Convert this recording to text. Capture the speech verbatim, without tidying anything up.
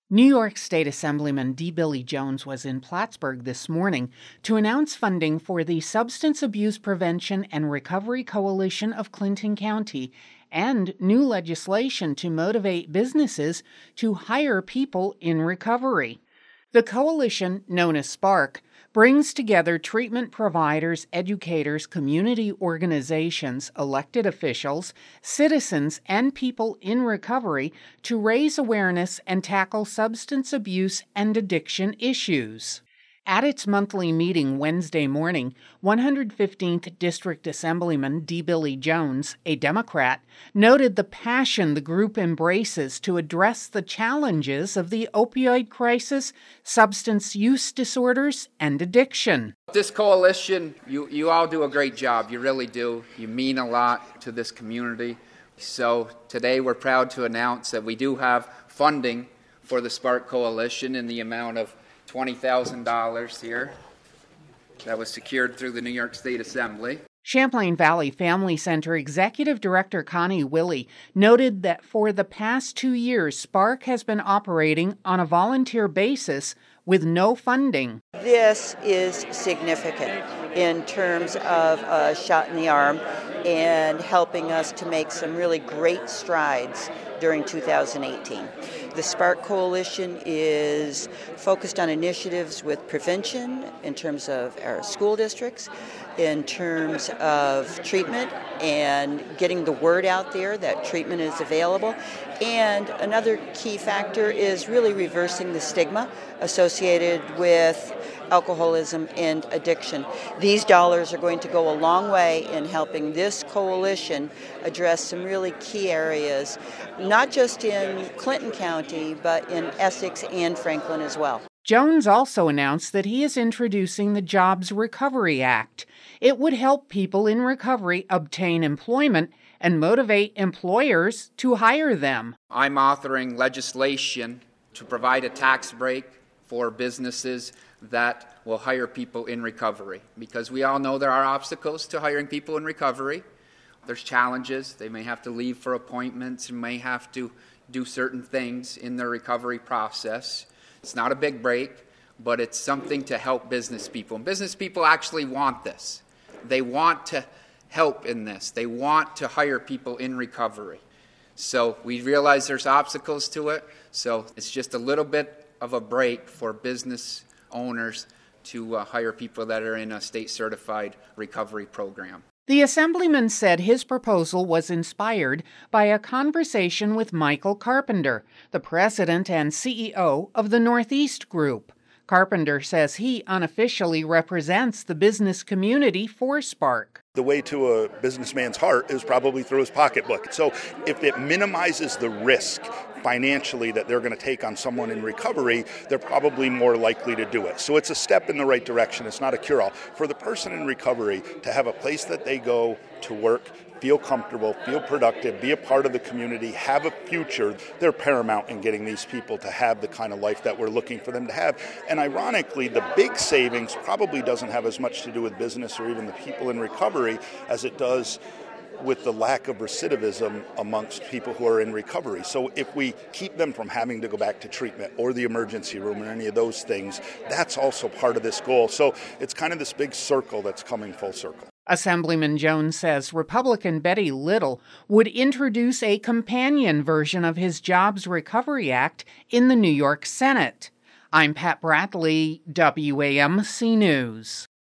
New York State Assemblyman D. Billy Jones was in Plattsburgh this morning to announce funding for the Substance Abuse Prevention and Recovery Coalition of Clinton County and new legislation to motivate businesses to hire people in recovery. The coalition, known as SPARK, brings together treatment providers, educators, community organizations, elected officials, citizens, and people in recovery to raise awareness and tackle substance abuse and addiction issues. At its monthly meeting Wednesday morning, one hundred fifteenth District Assemblyman D. Billy Jones, a Democrat, noted the passion the group embraces to address the challenges of the opioid crisis, substance use disorders, and addiction. This coalition, you, you all do a great job. You really do. You mean a lot to this community. So today we're proud to announce that we do have funding for the SPARK Coalition in the amount of twenty thousand dollars here that was secured through the New York State Assembly. Champlain Valley Family Center Executive Director Connie Willey noted that for the past two years, SPARK has been operating on a volunteer basis with no funding. This is significant in terms of a shot in the arm and helping us to make some really great strides during two thousand eighteen. The SPARK Coalition is focused on initiatives with prevention in terms of our school districts, in terms of treatment and getting the word out there that treatment is available. And another key factor is really reversing the stigma associated with alcoholism and addiction. These dollars are going to go a long way in helping this coalition address some really key areas, not just in Clinton County, but in Essex and Franklin as well. Jones also announced that he is introducing the Jobs Recovery Act. It would help people in recovery obtain employment and motivate employers to hire them. I'm authoring legislation to provide a tax break for businesses that will hire people in recovery, because we all know there are obstacles to hiring people in recovery. There's challenges. They may have to leave for appointments and may have to do certain things in their recovery process. It's not a big break, but it's something to help business people. And business people actually want this. They want to help in this. They want to hire people in recovery. So we realize there's obstacles to it, so it's just a little bit of a break for business owners to uh, hire people that are in a state-certified recovery program. The Assemblyman said his proposal was inspired by a conversation with Michael Carpenter, the president and C E O of the Northeast Group. Carpenter says he unofficially represents the business community for SPARK. The way to a businessman's heart is probably through his pocketbook. So if it minimizes the risk financially that they're going to take on someone in recovery, they're probably more likely to do it. So it's a step in the right direction. It's not a cure-all. For the person in recovery to have a place that they go to work, feel comfortable, feel productive, be a part of the community, have a future, they're paramount in getting these people to have the kind of life that we're looking for them to have. And ironically, the big savings probably doesn't have as much to do with business or even the people in recovery as it does with the lack of recidivism amongst people who are in recovery. So if we keep them from having to go back to treatment or the emergency room or any of those things, that's also part of this goal. So it's kind of this big circle that's coming full circle. Assemblyman Jones says Republican Betty Little would introduce a companion version of his Jobs Recovery Act in the New York Senate. I'm Pat Bradley, W A M C News.